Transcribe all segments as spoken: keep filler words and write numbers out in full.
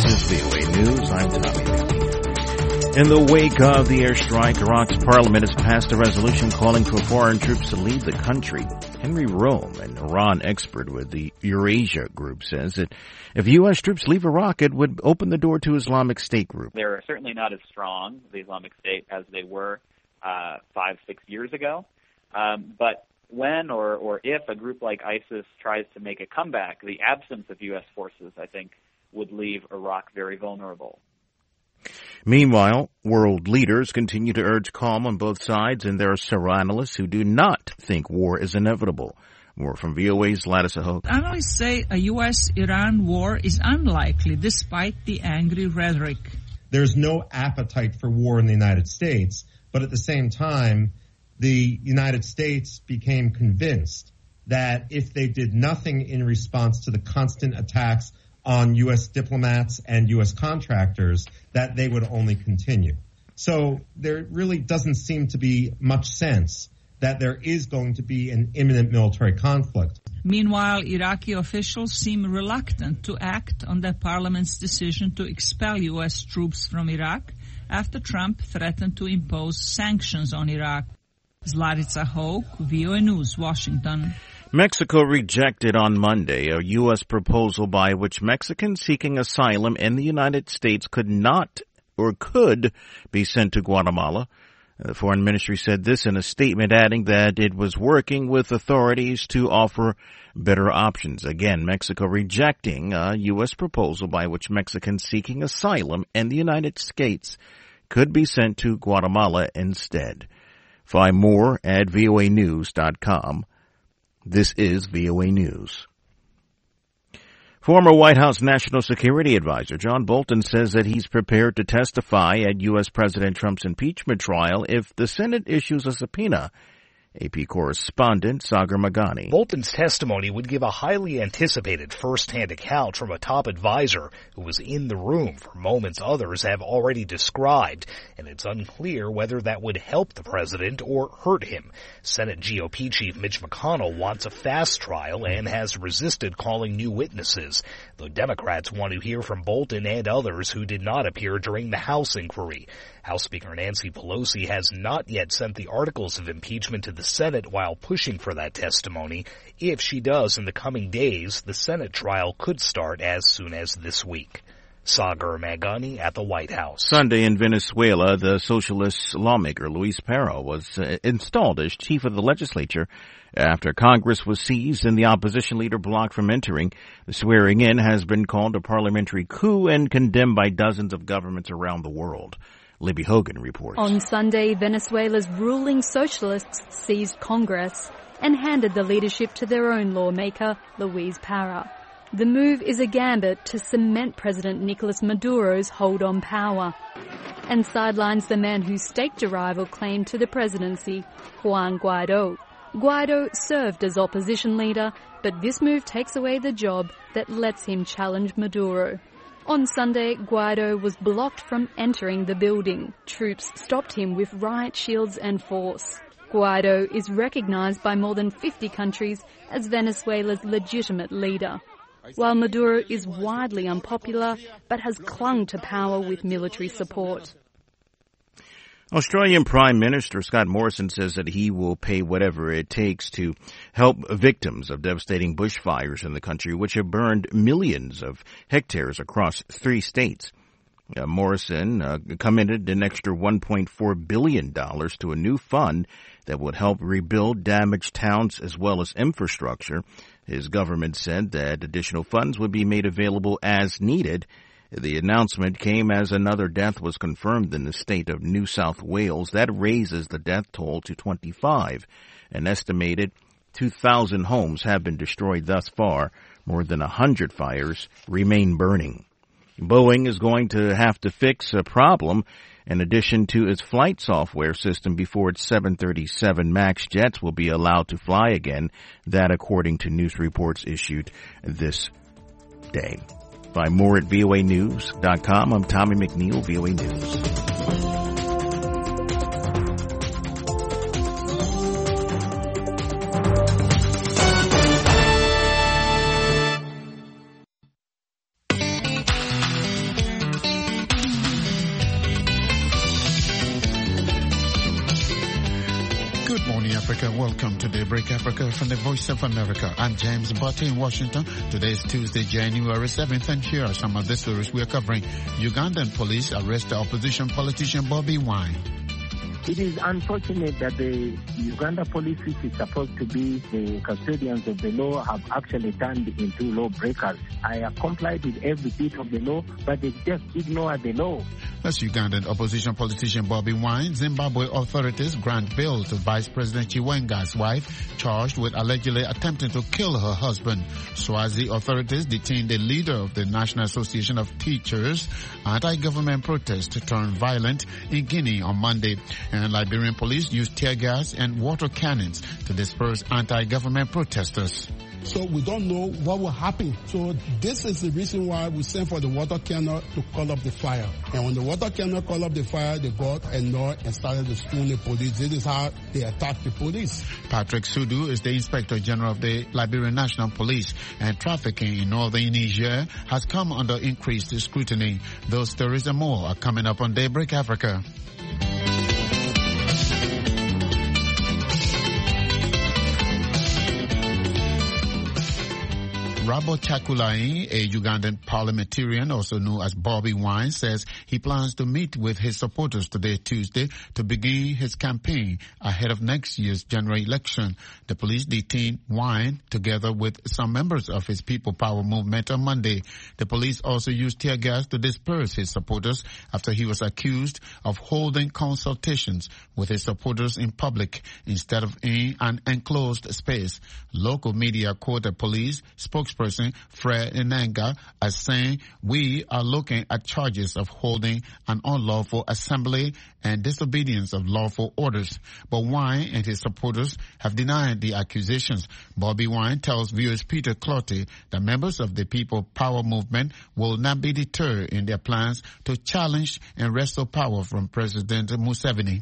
This is V O A News. I'm Tommy McNeil. In the wake of the airstrike, Iraq's parliament has passed a resolution calling for foreign troops to leave the country. Henry Rome, an Iran expert with the Eurasia Group, says that if U S troops leave Iraq, it would open the door to Islamic State group. They're certainly not as strong, the Islamic State, as they were uh, five, six years ago. Um, but when or, or if a group like ISIS tries to make a comeback, the absence of U S forces, I think, would leave Iraq very vulnerable. Meanwhile, world leaders continue to urge calm on both sides, and there are several analysts who do not think war is inevitable. More from V O A's Lattice Hope. Analysts say a U S Iran war is unlikely despite the angry rhetoric. There's no appetite for war in the United States, but at the same time, the United States became convinced that if they did nothing in response to the constant attacks on U S diplomats and U S contractors, that they would only continue. So there really doesn't seem to be much sense that there is going to be an imminent military conflict. Meanwhile, Iraqi officials seem reluctant to act on their parliament's decision to expel U S troops from Iraq after Trump threatened to impose sanctions on Iraq. Zlatica Hoke, V O A News, Washington. Mexico rejected on Monday a U S proposal by which Mexicans seeking asylum in the United States could not or could be sent to Guatemala. The Foreign Ministry said this in a statement, adding that it was working with authorities to offer better options. Again, Mexico rejecting a U S proposal by which Mexicans seeking asylum in the United States could be sent to Guatemala instead. Find more at V O A news dot com. This is V O A News. Former White House National Security Advisor John Bolton says that he's prepared to testify at U S President Trump's impeachment trial if the Senate issues a subpoena. A P correspondent Sagar Magani. Bolton's testimony would give a highly anticipated first-hand account from a top advisor who was in the room for moments others have already described, and it's unclear whether that would help the president or hurt him. Senate G O P Chief Mitch McConnell wants a fast trial and has resisted calling new witnesses, though Democrats want to hear from Bolton and others who did not appear during the House inquiry. House Speaker Nancy Pelosi has not yet sent the articles of impeachment to the Senate while pushing for that testimony. If she does in the coming days, the Senate trial could start as soon as this week. Sagar Magani at the White House. Sunday in Venezuela, the socialist lawmaker Luis Parra was uh, installed as chief of the legislature after Congress was seized and the opposition leader blocked from entering. The swearing in has been called a parliamentary coup and condemned by dozens of governments around the world. Libby Hogan reports. On Sunday, Venezuela's ruling socialists seized Congress and handed the leadership to their own lawmaker, Luis Parra. The move is a gambit to cement President Nicolas Maduro's hold on power and sidelines the man who staked a rival claim to the presidency, Juan Guaido. Guaido served as opposition leader, but this move takes away the job that lets him challenge Maduro. On Sunday, Guaido was blocked from entering the building. Troops stopped him with riot shields and force. Guaido is recognized by more than fifty countries as Venezuela's legitimate leader, while Maduro is widely unpopular but has clung to power with military support. Australian Prime Minister Scott Morrison says that he will pay whatever it takes to help victims of devastating bushfires in the country, which have burned millions of hectares across three states. Uh, Morrison uh, committed an extra one point four billion dollars to a new fund that would help rebuild damaged towns as well as infrastructure. His government said that additional funds would be made available as needed. The announcement came as another death was confirmed in the state of New South Wales. That raises the death toll to twenty-five. An estimated two thousand homes have been destroyed thus far. More than one hundred fires remain burning. Boeing is going to have to fix a problem in addition to its flight software system before its seven thirty-seven MAX jets will be allowed to fly again. That according to news reports issued this day. Find more at V O A news dot com. I'm Tommy McNeil, V O A News. America. Welcome to Daybreak Africa from the Voice of America. I'm James Butte in Washington. Today is Tuesday, January seventh, and here are some of the stories we are covering. Ugandan police arrest the opposition politician Bobi Wine. It is unfortunate that the Uganda police, which is supposed to be the custodians of the law, have actually turned into lawbreakers. I have complied with every bit of the law, but they just ignore the law. That's Ugandan opposition politician Bobi Wine. Zimbabwe authorities grant bail to Vice President Chiwenga's wife, charged with allegedly attempting to kill her husband. Swazi authorities detained the leader of the National Association of Teachers. Anti-government protests turned violent in Guinea on Monday. And Liberian police used tear gas and water cannons to disperse anti-government protesters. So we don't know what will happen. So this is the reason why we sent for the water cannon to call up the fire. And when the water cannon called up the fire, they got annoyed and started to spoon the police. This is how they attacked the police. Patrick Sudu is the Inspector General of the Liberian National Police, and trafficking in northern Niger has come under increased scrutiny. Those stories and more are coming up on Daybreak Africa. Rabo Chakulai, a Ugandan parliamentarian also known as Bobi Wine, says he plans to meet with his supporters today, Tuesday, to begin his campaign ahead of next year's general election. The police detained Wine together with some members of his People Power movement on Monday. The police also used tear gas to disperse his supporters after he was accused of holding consultations with his supporters in public instead of in an enclosed space. Local media quoted police spokesperson Person Fred Enanga as saying, "We are looking at charges of holding an unlawful assembly and disobedience of lawful orders." But Wine and his supporters have denied the accusations. Bobi Wine tells viewers Peter Clotty that members of the People Power movement will not be deterred in their plans to challenge and wrestle power from President Museveni.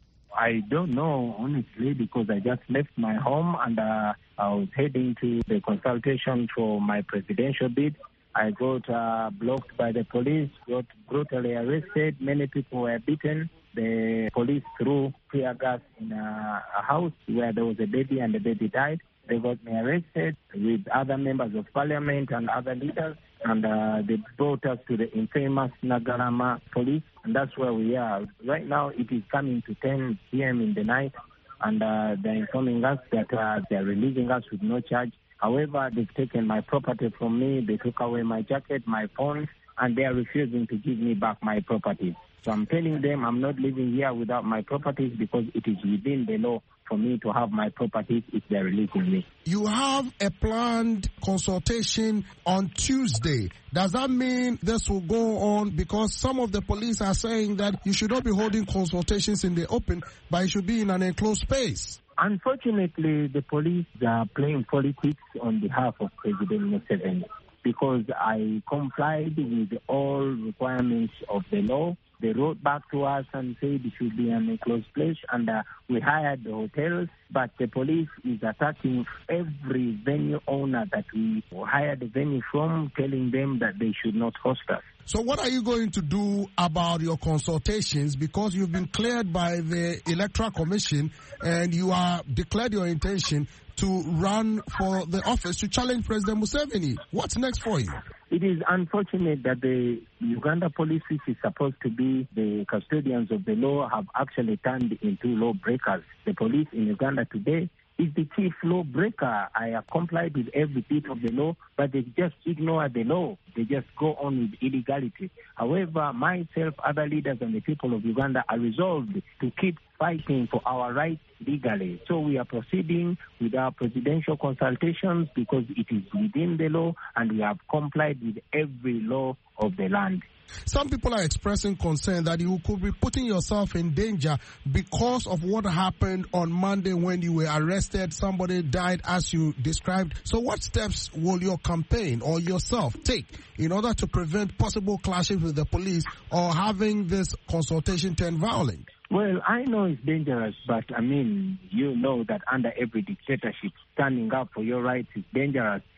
I don't know, honestly, because I just left my home and uh, I was heading to the consultation for my presidential bid. I got uh, blocked by the police, got brutally arrested. Many people were beaten. The police threw tear gas in a, a house where there was a baby and the baby died. They got me arrested with other members of parliament and other leaders. And uh, they brought us to the infamous Nagarama police, and that's where we are. Right now, it is coming to ten p.m. in the night, and uh, they're informing us that uh, they're releasing us with no charge. However, they've taken my property from me. They took away my jacket, my phone, and they are refusing to give me back my properties. So I'm telling them I'm not living here without my properties because it is within the law for me to have my properties if they're releasing me. You have a planned consultation on Tuesday. Does that mean this will go on? Because some of the police are saying that you should not be holding consultations in the open, but it should be in an enclosed space. Unfortunately, the police are playing politics on behalf of President Museveni because I complied with all requirements of the law. They wrote back to us and said it should be an enclosed place, and uh, we hired the hotels, but the police is attacking every venue owner that we hired the venue from, telling them that they should not host us. So what are you going to do about your consultations? Because you've been cleared by the Electoral Commission and you have declared your intention to run for the office to challenge President Museveni. What's next for you? It is unfortunate that the Uganda police, which is supposed to be the custodians of the law, have actually turned into lawbreakers. The police in Uganda today is the chief lawbreaker. I have complied with every bit of the law, but they just ignore the law. They just go on with illegality. However, myself, other leaders, and the people of Uganda are resolved to keep fighting for our rights legally. So we are proceeding with our presidential consultations because it is within the law and we have complied with every law of the land. Some people are expressing concern that you could be putting yourself in danger because of what happened on Monday when you were arrested. Somebody died as you described. So what steps will your campaign or yourself take in order to prevent possible clashes with the police or having this consultation turn violent? Well, I know it's dangerous, but I mean, you know that under every dictatorship, standing up for your rights is dangerous.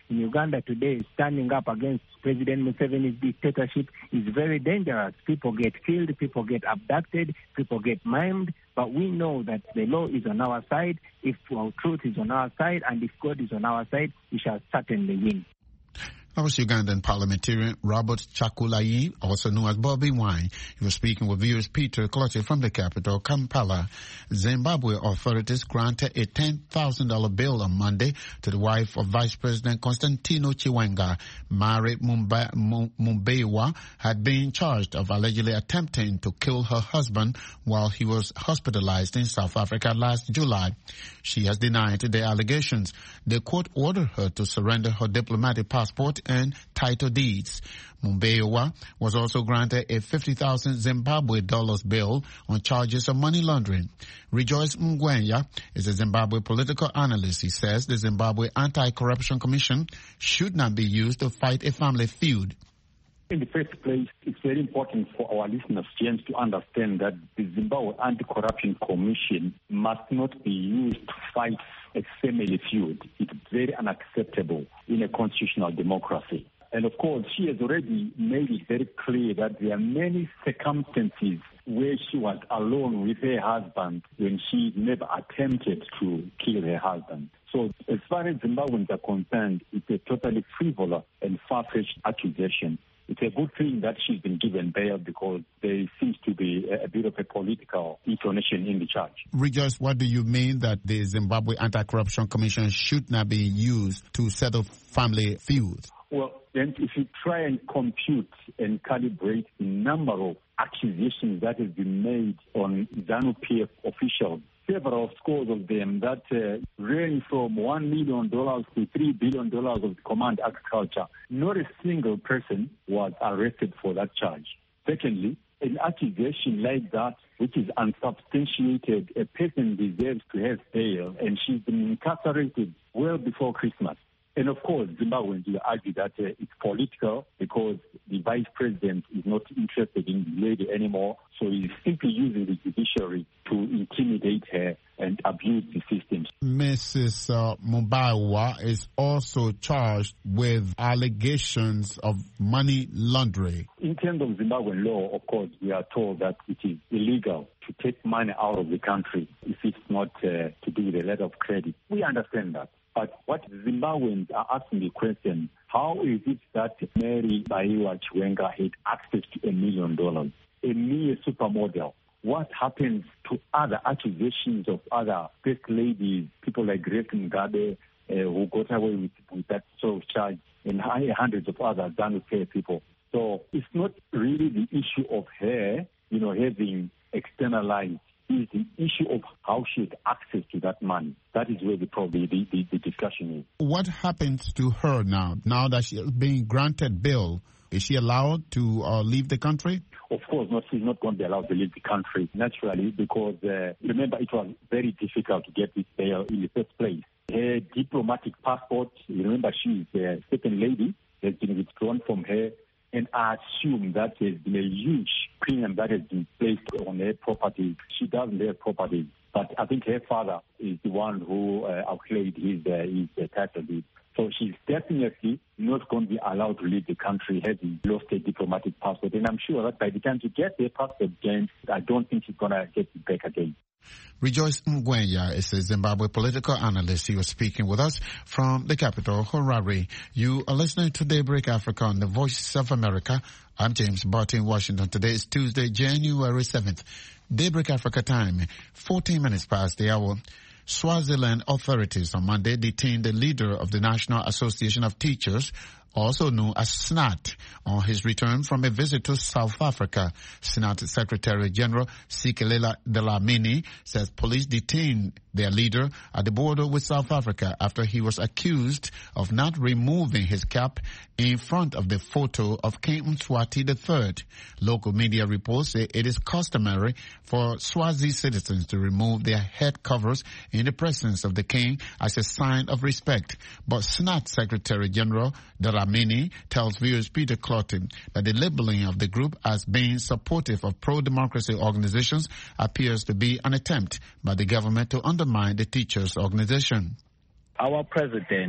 in Uganda today, standing up against President Museveni's dictatorship is very dangerous. People get killed, people get abducted, people get maimed, but we know that the law is on our side. If our truth is on our side, and if God is on our side, we shall certainly win. That was Ugandan parliamentarian Robert Chakulai, also known as Bobby Wine. He was speaking with viewers Peter Clottey from the capital, Kampala. Zimbabwe authorities granted a ten thousand dollars bail on Monday to the wife of Vice President Constantino Chiwenga. Mary Mumba, Mumbewa had been charged of allegedly attempting to kill her husband while he was hospitalized in South Africa last July. She has denied the allegations. The court ordered her to surrender her diplomatic passport and title deeds. Mumbewa was also granted a fifty thousand Zimbabwe dollars bail on charges of money laundering. Rejoice Mngwenya is a Zimbabwe political analyst. He says the Zimbabwe Anti-Corruption Commission should not be used to fight a family feud. In the first place, it's very important for our listeners, James, to understand that the Zimbabwe Anti-Corruption Commission must not be used to fight a family feud. It's very unacceptable in a constitutional democracy. And of course, she has already made it very clear that there are many circumstances where she was alone with her husband when she never attempted to kill her husband. So as far as Zimbabweans are concerned, it's a totally frivolous and far-fetched accusation. It's a good thing that she's been given bail because there seems to be a, a bit of a political intonation in the charge. Rejoice, what do you mean that the Zimbabwe Anti-Corruption Commission should not be used to settle family feuds? Well, then if you try and compute and calibrate the number of accusations that have been made on ZANU-P F officials, several scores of them that uh, range from one million dollars to three billion dollars of command agriculture. Not a single person was arrested for that charge. Secondly, an accusation like that, which is unsubstantiated, a person deserves to have bail, and she's been incarcerated well before Christmas. And of course, Zimbabweans will argue that uh, it's political because the vice president is not interested in the lady anymore. So he's simply using the judiciary to intimidate her and abuse the system. Missus Uh, Mumbewa is also charged with allegations of money laundering. In terms of Zimbabwean law, of course, we are told that it is illegal to take money out of the country if it's not uh, to do with a letter of credit. We understand that. But what Zimbabweans are asking the question, how is it that Mary Baiwa Chiwenga had access to a million dollars? A mere supermodel. What happens to other accusations of other first ladies, people like Grace Mugabe, uh, who got away with, with that sort of charge, and hundreds of other ZANU-P F people? So it's not really the issue of her, you know, having externalized. Is the issue of how she had access to that money. That is where the probably the, the, the discussion is. What happens to her now, now that she is being granted bail? Is she allowed to uh, leave the country? Of course not. She's not going to be allowed to leave the country, naturally, because uh, remember, it was very difficult to get this bail in the first place. Her diplomatic passport, remember, she's a second lady, has been withdrawn from her. And I assume that there's been a huge premium that has been placed on her property. She doesn't have property, but I think her father is the one who uh, outlaid his, uh, his uh, title deed. So she's definitely not going to be allowed to leave the country having lost a diplomatic passport. And I'm sure that by the time she gets her passport again, I don't think she's going to get it back again. Rejoice Mngwenya is a Zimbabwe political analyst. He was speaking with us from the capital, Harare. You are listening to Daybreak Africa on the Voice of America. I'm James Barton in Washington. Today is Tuesday, January seventh. Daybreak Africa time, fourteen minutes past the hour. Swaziland authorities on Monday detained the leader of the National Association of Teachers, also known as S N A T, on his return from a visit to South Africa. S N A T Secretary General Sikelela Dlamini says police detained their leader at the border with South Africa after he was accused of not removing his cap in front of the photo of King Mswati the third. Local media reports say it is customary for Swazi citizens to remove their head covers in the presence of the king as a sign of respect. But S N A T Secretary General Dlamini tells viewers Peter Clottey that the labeling of the group as being supportive of pro-democracy organizations appears to be an attempt by the government to undermine the teachers' organization. Our president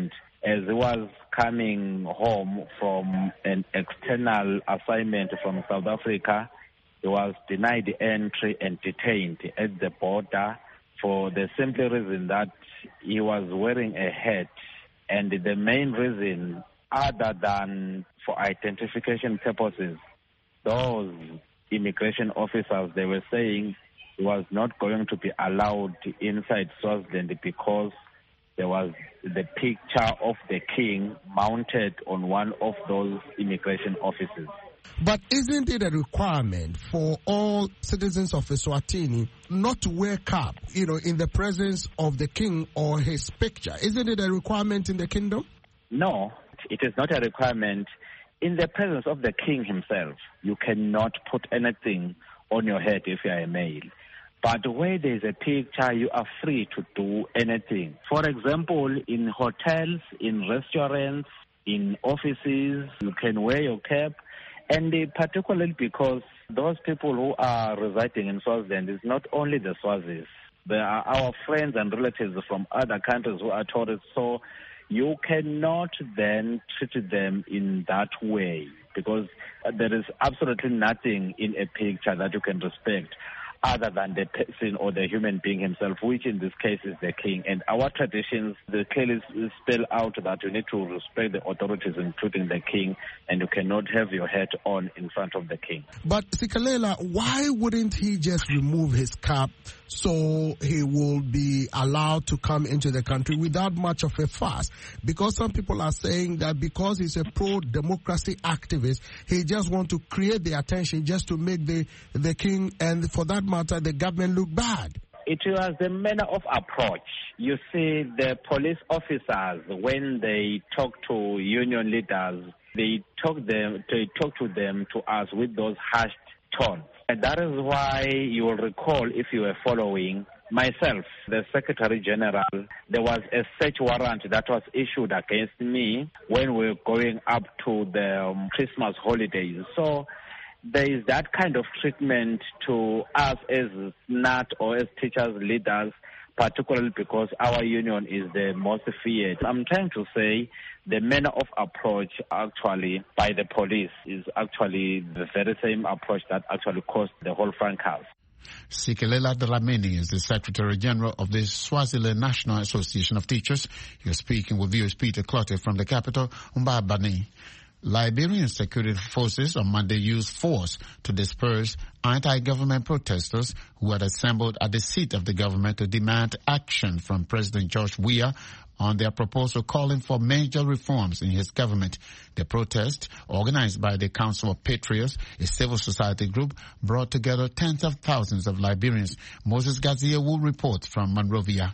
as he was coming home from an external assignment from South Africa, he was denied entry and detained at the border for the simple reason that he was wearing a hat. And the main reason, other than for identification purposes, those immigration officers, they were saying he was not going to be allowed inside Swaziland because there was the picture of the king mounted on one of those immigration offices. But isn't it a requirement for all citizens of Eswatini not to wear cap, you know, in the presence of the king or his picture? Isn't it a requirement in the kingdom? No, it is not a requirement. In the presence of the king himself, you cannot put anything on your head if you are a male. But where there is a picture, you are free to do anything. For example, in hotels, in restaurants, in offices, you can wear your cap. And particularly because those people who are residing in Swaziland is not only the Swazis. There are our friends and relatives from other countries who are tourists. So you cannot then treat them in that way because there is absolutely nothing in a picture that you can respect other than the person or the human being himself, which in this case is the king. And our traditions, they clearly spell out that you need to respect the authorities, including the king, and you cannot have your hat on in front of the king. But Sikalela, why wouldn't he just remove his cap so he will be allowed to come into the country without much of a fuss? Because some people are saying that because he's a pro-democracy activist, he just wants to create the attention just to make the, the king and, for that matter, the government look bad. It was the manner of approach. You see, the police officers, when they talk to union leaders, they talk them, they talk to them to us with those hushed tones. And that is why you will recall, if you were following, myself, the Secretary General, there was a search warrant that was issued against me when we were going up to the um, Christmas holidays. So there is that kind of treatment to us as N A T or as teachers, leaders, particularly because our union is the most feared. I'm trying to say the manner of approach actually by the police is actually the very same approach that actually caused the whole fracas. Sikelela Dlamini is the Secretary General of the Swaziland National Association of Teachers. You're speaking with viewers Peter Clotter from the capital, Mbabane. Liberian security forces on Monday used force to disperse anti-government protesters who had assembled at the seat of the government to demand action from President George Weah on their proposal calling for major reforms in his government. The protest, organized by the Council of Patriots, a civil society group, brought together tens of thousands of Liberians. Moses Gazia will report from Monrovia.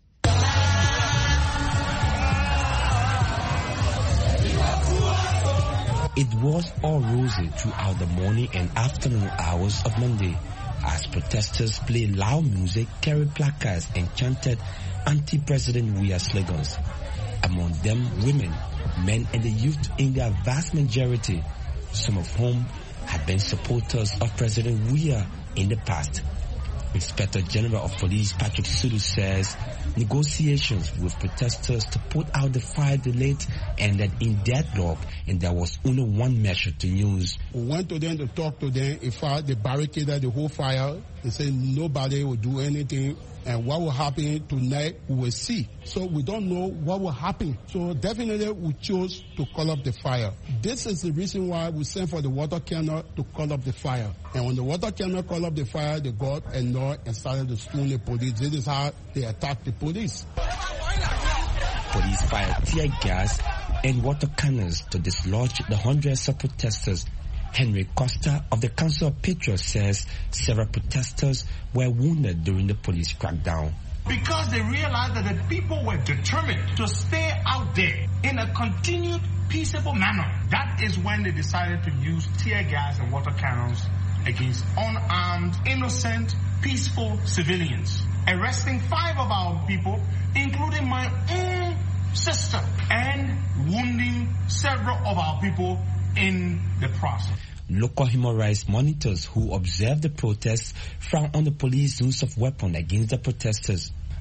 It was all rosy throughout the morning and afternoon hours of Monday as protesters played loud music, carried placards and chanted anti-President Weah slogans. Among them, women, men and the youth in their vast majority, some of whom had been supporters of President Weah in the past. Inspector General of Police Patrick Sulu says negotiations with protesters to put out the fire delayed ended in deadlock and there was only one measure to use. We went to them to talk to them. In fact, they barricaded the whole fire. They said nobody will do anything. And what will happen tonight, we will see. So we don't know what will happen. So definitely we chose to call up the fire. This is the reason why we sent for the water cannon to call up the fire. And when the water cannon called up the fire, they got annoyed and started to stone the police. This is how they attacked the police. Police fired tear gas and water cannons to dislodge the hundreds of protesters. Henry Costa of the Council of Patriots says several protesters were wounded during the police crackdown. Because they realized that the people were determined to stay out there in a continued peaceable manner. That is when they decided to use tear gas and water cannons against unarmed, innocent, peaceful civilians, arresting five of our people, including my own sister, and wounding several of our people in the process. Local human rights monitors who observed the protests frowned on the police's use of weapons against the protesters.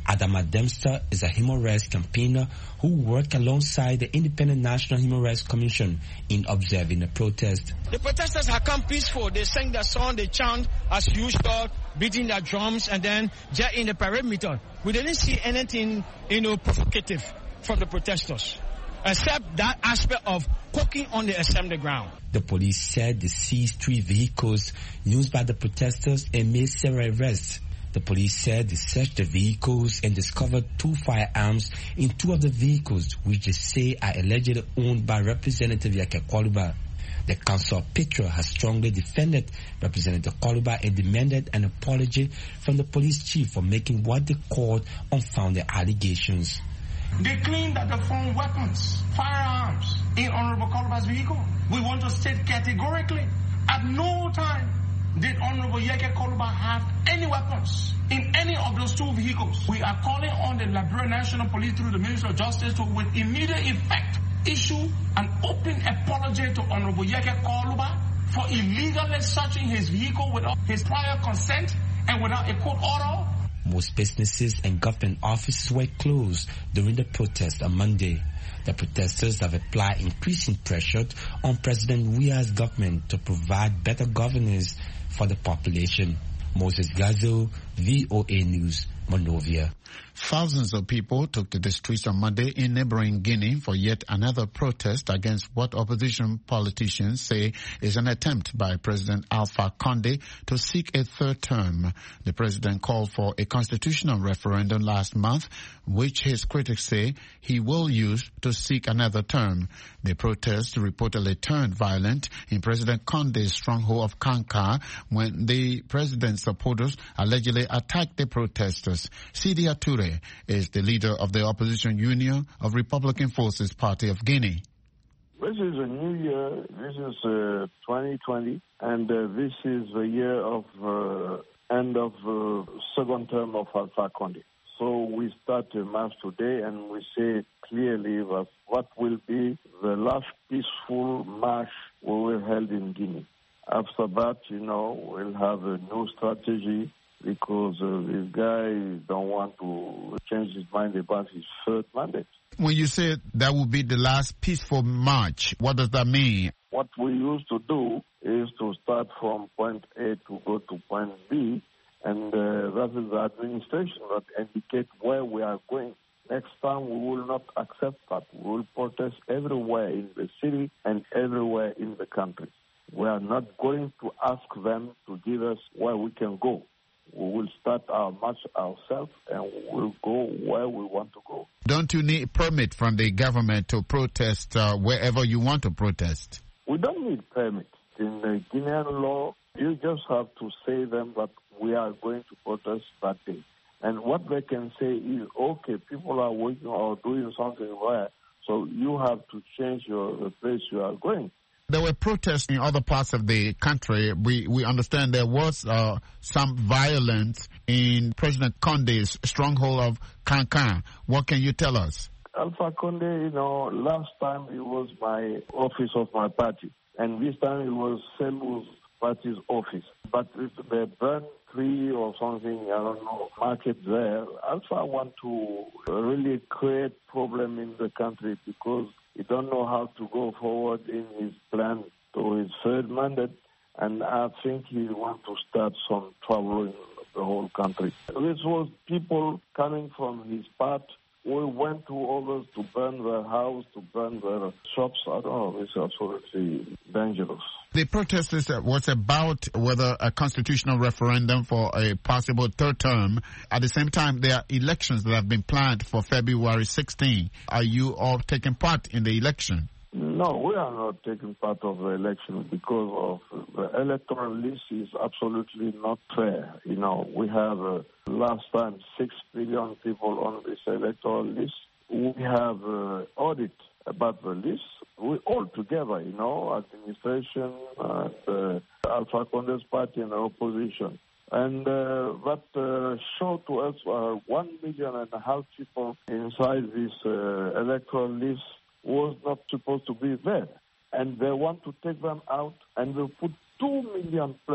Adama Dempster is a human rights campaigner who worked alongside the Independent National Human Rights Commission in observing the protest. The protesters have come peaceful. They sing their song, they chant as usual, beating their drums, and then they're in the perimeter. We didn't see anything, you know, provocative from the protesters, except that aspect of poking on the assembly ground. The police said they seized three vehicles used by the protesters and made several arrests. The police said they searched the vehicles and discovered two firearms in two of the vehicles, which they say are allegedly owned by Representative Yake Koluba. The Council of Petro has strongly defended Representative Koluba and demanded an apology from the police chief for making what they called unfounded allegations. They claim that they found weapons, firearms in Honorable Koluba's vehicle. We want to state categorically, at no time did Honorable Yeke Koluba have any weapons in any of those two vehicles. We are calling on the Liberia National Police through the Ministry of Justice to, with immediate effect, issue an open apology to Honorable Yeke Koluba for illegally searching his vehicle without his prior consent and without a court order. Most businesses and government offices were closed during the protest on Monday. The protesters have applied increasing pressure on President Weah's government to provide better governance for the population. Moses Gazo, V O A News, Monrovia. Thousands of people took to the streets on Monday in neighboring Guinea for yet another protest against what opposition politicians say is an attempt by President Alpha Condé to seek a third term. The president called for a constitutional referendum last month, which his critics say he will use to seek another term. The protest reportedly turned violent in President Condé's stronghold of Kanka when the president's supporters allegedly attacked the protesters. Sidia Toure is the leader of the opposition Union of Republican Forces Party of Guinea. This is a new year. This is uh, twenty twenty, and uh, this is the year of uh, end of uh, second term of Alpha Condé. So we start a march today, and we say clearly that what will be the last peaceful march we will held in Guinea. After that, you know, we'll have a new strategy, because uh, this guy don't want to change his mind about his third mandate. When you say that will be the last peaceful march, what does that mean? What we used to do is to start from point A to go to point B, and uh, that is the administration that indicate where we are going. Next time we will not accept that. We will protest everywhere in the city and everywhere in the country. We are not going to ask them to give us where we can go. We will start our march ourselves, and we'll go where we want to go. Don't you need a permit from the government to protest uh, wherever you want to protest? We don't need permit. In the Guinean law, you just have to say them that we are going to protest that day. And what they can say is, okay, people are working or doing something there, so you have to change your the place you are going. There were protests in other parts of the country. We we understand there was uh, some violence in President Condé's stronghold of Kankan. What can you tell us? Alpha Condé, you know, last time it was my office of my party, and this time it was Selu's party's office. But if they burn tree or something, I don't know, market there, Alpha want to really create problem in the country because he don't know how to go forward in his plan to his third mandate, and I think he want to start some trouble in the whole country. This was people coming from his part. We went to others to burn their house, to burn their shops. I don't know, it's absolutely dangerous. The protest was about whether a constitutional referendum for a possible third term. At the same time, there are elections that have been planned for February sixteenth. Are you all taking part in the election? No, we are not taking part of the election because of the electoral list is absolutely not fair. You know, we have uh, last time six billion people on this electoral list. We have uh, audit about the list. We all together, you know, administration and uh, Alpha Condé's party and the opposition. And uh, that uh, showed to us uh, one million and a half people inside this uh, electoral list was not supposed to be there. And they want to take them out, and they put two million plus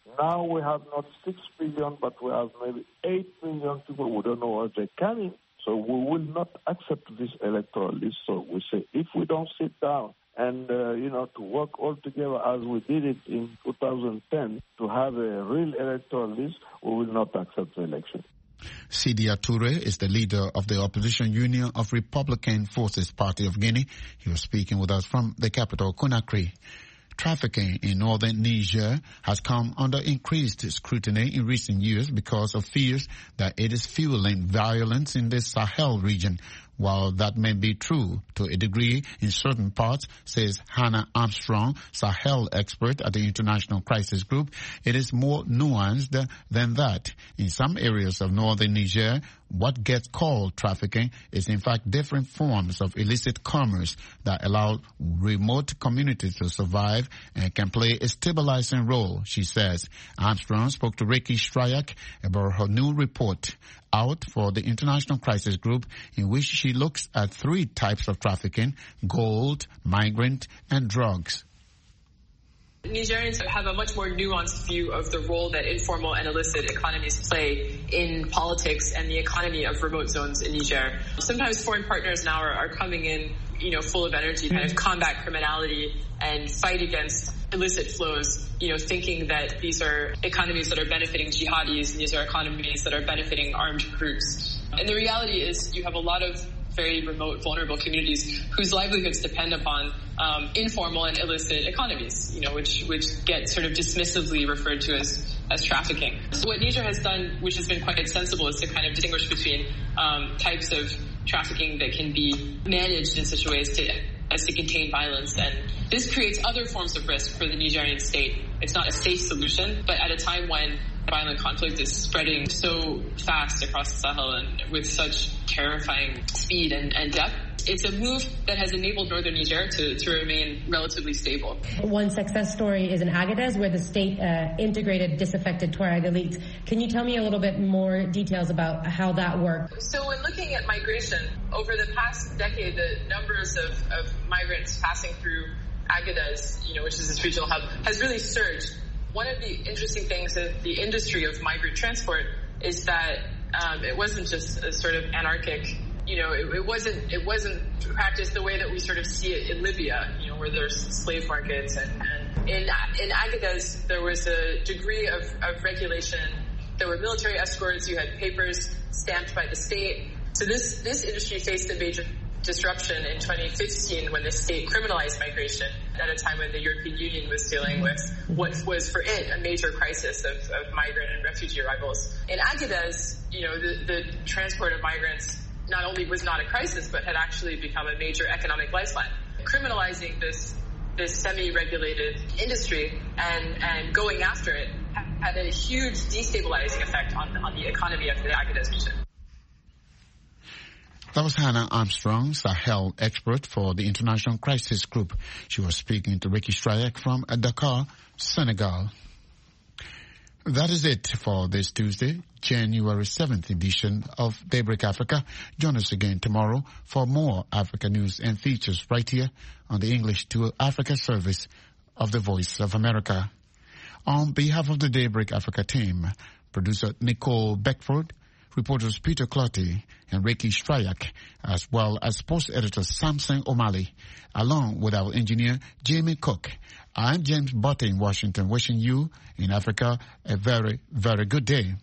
Now we have not six million, but we have maybe eight million people who don't know where they're coming. So we will not accept this electoral list. So we say if we don't sit down and, uh, you know, to work all together as we did it in two thousand ten to have a real electoral list, we will not accept the election. Sidia Toure is the leader of the opposition Union of Republican Forces Party of Guinea. He was speaking with us from the capital, Conakry. Trafficking in northern Niger has come under increased scrutiny in recent years because of fears that it is fueling violence in the Sahel region. While that may be true to a degree in certain parts, says Hannah Armstrong, Sahel expert at the International Crisis Group, it is more nuanced than that. In some areas of northern Niger, what gets called trafficking is in fact different forms of illicit commerce that allow remote communities to survive and can play a stabilizing role, she says. Armstrong spoke to Ricky Stryak about her new report out for the International Crisis Group, in which she looks at three types of trafficking: gold, migrant, and drugs. Nigerians have a much more nuanced view of the role that informal and illicit economies play in politics and the economy of remote zones in Niger. Sometimes foreign partners now are, are coming in, you know, full of energy, kind of combat criminality and fight against illicit flows, you know, thinking that these are economies that are benefiting jihadis and these are economies that are benefiting armed groups. And the reality is you have a lot of very remote, vulnerable communities whose livelihoods depend upon um, informal and illicit economies, you know, which which get sort of dismissively referred to as as trafficking. So what Niger has done, which has been quite sensible, is to kind of distinguish between um, types of trafficking that can be managed in such ways to as to contain violence, and this creates other forms of risk for the Nigerian state. It's not a safe solution, but at a time when violent conflict is spreading so fast across the Sahel and with such terrifying speed and, and depth, it's a move that has enabled northern Niger to, to remain relatively stable. One success story is in Agadez, where the state uh, integrated disaffected Tuareg elites. Can you tell me a little bit more details about how that worked? So when looking at migration, over the past decade, the numbers of, of migrants passing through Agadez, you know, which is this regional hub, has really surged. One of the interesting things of the industry of migrant transport is that um, it wasn't just a sort of anarchic, you know, it, it wasn't it wasn't practiced the way that we sort of see it in Libya, you know, where there's slave markets. And, and in in Agadez, there was a degree of, of regulation. There were military escorts. You had papers stamped by the state. So this this industry faced a major disruption in twenty fifteen when the state criminalized migration at a time when the European Union was dealing with what was for it a major crisis of, of migrant and refugee arrivals. In Agadez, you know, the, the transport of migrants not only was not a crisis, but had actually become a major economic lifeline. Criminalizing this this semi-regulated industry and, and going after it had a huge destabilizing effect on, on the economy of the Agadez region. That was Hannah Armstrong, Sahel expert for the International Crisis Group. She was speaking to Ricky Stryak from Dakar, Senegal. That is it for this Tuesday, January seventh edition of Daybreak Africa. Join us again tomorrow for more Africa news and features right here on the English to Africa service of the Voice of America. On behalf of the Daybreak Africa team, producer Nicole Beckford, reporters Peter Clotty and Ricky Stryak, as well as sports editor Samson O'Malley, along with our engineer Jamie Cook. I'm James Botte in Washington, wishing you in Africa a very, very good day.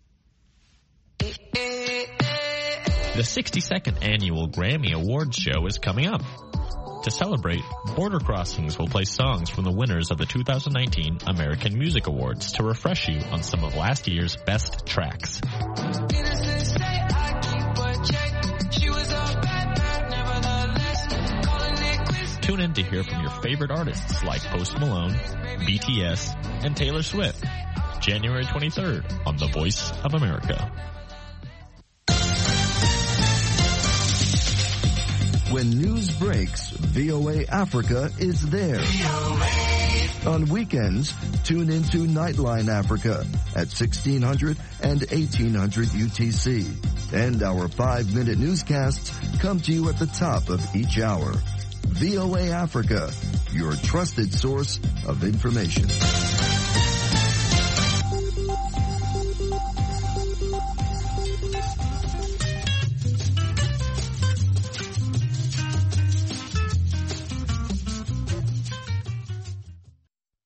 The sixty-second annual Grammy Awards show is coming up. To celebrate, Border Crossings will play songs from the winners of the two thousand nineteen American Music Awards to refresh you on some of last year's best tracks. Tune in to hear from your favorite artists like Post Malone, B T S, and Taylor Swift. January twenty-third on The Voice of America. When news breaks, V O A Africa is there. On weekends, tune into Nightline Africa at sixteen hundred and eighteen hundred U T C. And our five-minute newscasts come to you at the top of each hour. V O A Africa, your trusted source of information.